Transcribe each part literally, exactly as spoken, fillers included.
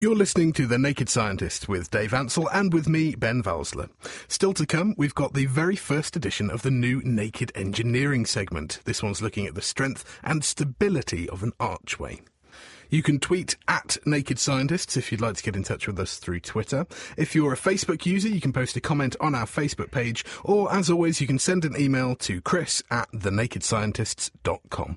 You're listening to The Naked Scientist with Dave Ansell and with me, Ben Valsler. Still to come, we've got the very first edition of the new Naked Engineering segment. This one's looking at the strength and stability of an archway. You can tweet at Naked Scientists if you'd like to get in touch with us through Twitter. If you're a Facebook user, you can post a comment on our Facebook page, or as always, you can send an email to chris at the naked scientists dot com.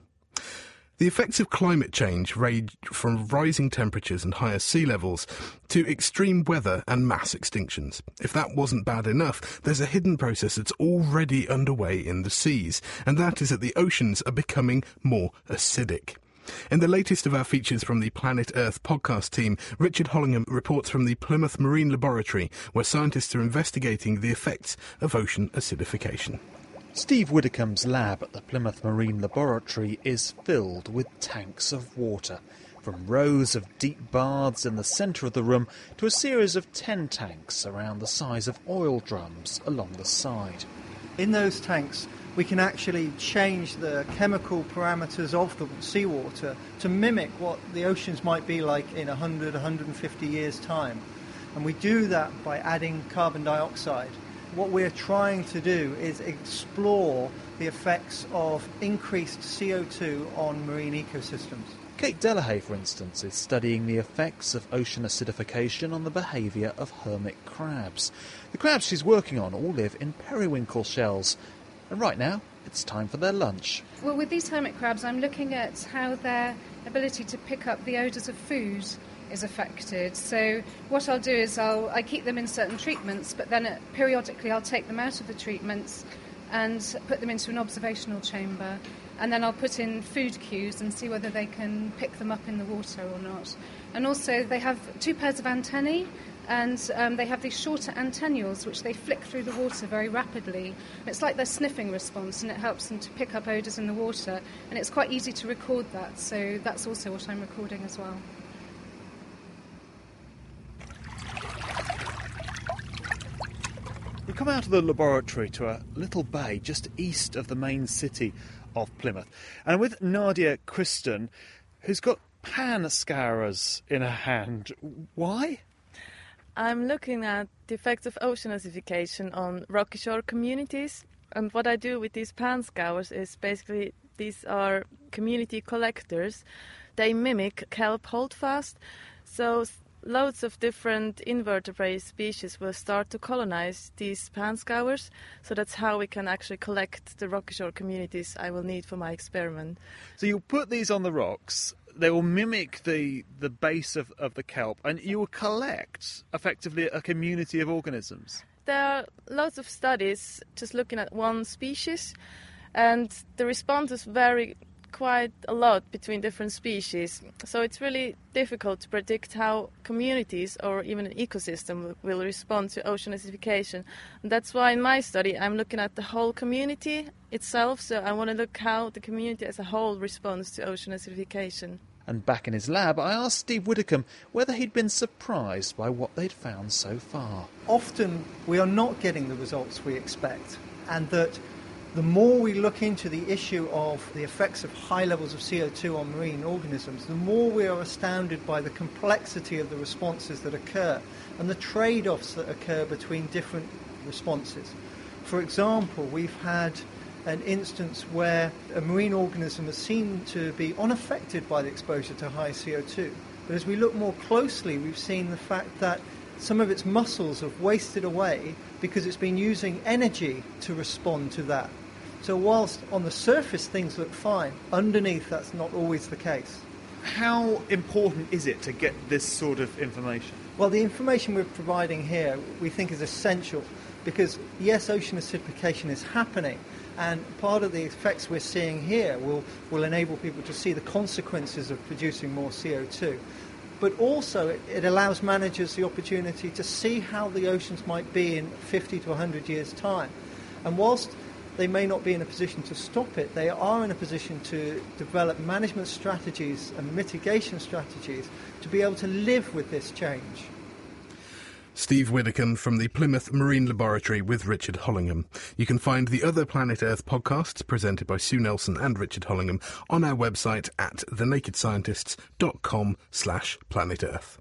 The effects of climate change range from rising temperatures and higher sea levels to extreme weather and mass extinctions. If that wasn't bad enough, there's a hidden process that's already underway in the seas, and that is that the oceans are becoming more acidic. In the latest of our features from the Planet Earth podcast team, Richard Hollingham reports from the Plymouth Marine Laboratory, where scientists are investigating the effects of ocean acidification. Steve Widdicombe's lab at the Plymouth Marine Laboratory is filled with tanks of water, from rows of deep baths in the centre of the room to a series of ten tanks around the size of oil drums along the side. In those tanks, we can actually change the chemical parameters of the seawater to mimic what the oceans might be like in one hundred, one hundred fifty years' time. And we do that by adding carbon dioxide. What we're trying to do is explore the effects of increased C O two on marine ecosystems. Kate Delahaye, for instance, is studying the effects of ocean acidification on the behaviour of hermit crabs. The crabs she's working on all live in periwinkle shells. And right now, it's time for their lunch. Well, with these hermit crabs, I'm looking at how their ability to pick up the odours of food is affected. So what I'll do is I'll I keep them in certain treatments, but then uh, periodically I'll take them out of the treatments and put them into an observational chamber, and then I'll put in food cues and see whether they can pick them up in the water or not. And also they have two pairs of antennae, and um, they have these shorter antennules which they flick through the water very rapidly. It's like their sniffing response, and it helps them to pick up odours in the water, and it's quite easy to record that, so that's also what I'm recording as well. We come out of the laboratory to a little bay just east of the main city of Plymouth, and with Nadia Kristen, who's got pan scourers in her hand. Why? I'm looking at the effects of ocean acidification on rocky shore communities, and what I do with these pan scours is basically these are community collectors. They mimic kelp holdfast, so loads of different invertebrate species will start to colonize these pan scours, so that's how we can actually collect the rocky shore communities I will need for my experiment. So you'll put these on the rocks, they will mimic the, the base of, of the kelp, and you will collect, effectively, a community of organisms. There are lots of studies just looking at one species, and the responses vary quite a lot between different species. So it's really difficult to predict how communities or even an ecosystem will respond to ocean acidification. And that's why in my study I'm looking at the whole community itself. So I want to look how the community as a whole responds to ocean acidification. And back in his lab, I asked Steve Widdicombe whether he'd been surprised by what they'd found so far. Often we are not getting the results we expect, and that the more we look into the issue of the effects of high levels of C O two on marine organisms, the more we are astounded by the complexity of the responses that occur and the trade-offs that occur between different responses. For example, we've had an instance where a marine organism is seen to be unaffected by the exposure to high C O two. But as we look more closely, we've seen the fact that some of its muscles have wasted away because it's been using energy to respond to that. So whilst on the surface things look fine, underneath that's not always the case. How important is it to get this sort of information? Well, the information we're providing here we think is essential because, yes, ocean acidification is happening, and part of the effects we're seeing here will, will enable people to see the consequences of producing more C O two. But also it, it allows managers the opportunity to see how the oceans might be in fifty to one hundred years' time. And whilst they may not be in a position to stop it, they are in a position to develop management strategies and mitigation strategies to be able to live with this change. Steve Widdicombe from the Plymouth Marine Laboratory with Richard Hollingham. You can find the other Planet Earth podcasts presented by Sue Nelson and Richard Hollingham on our website at thenakedscientists dot com slash planet earth.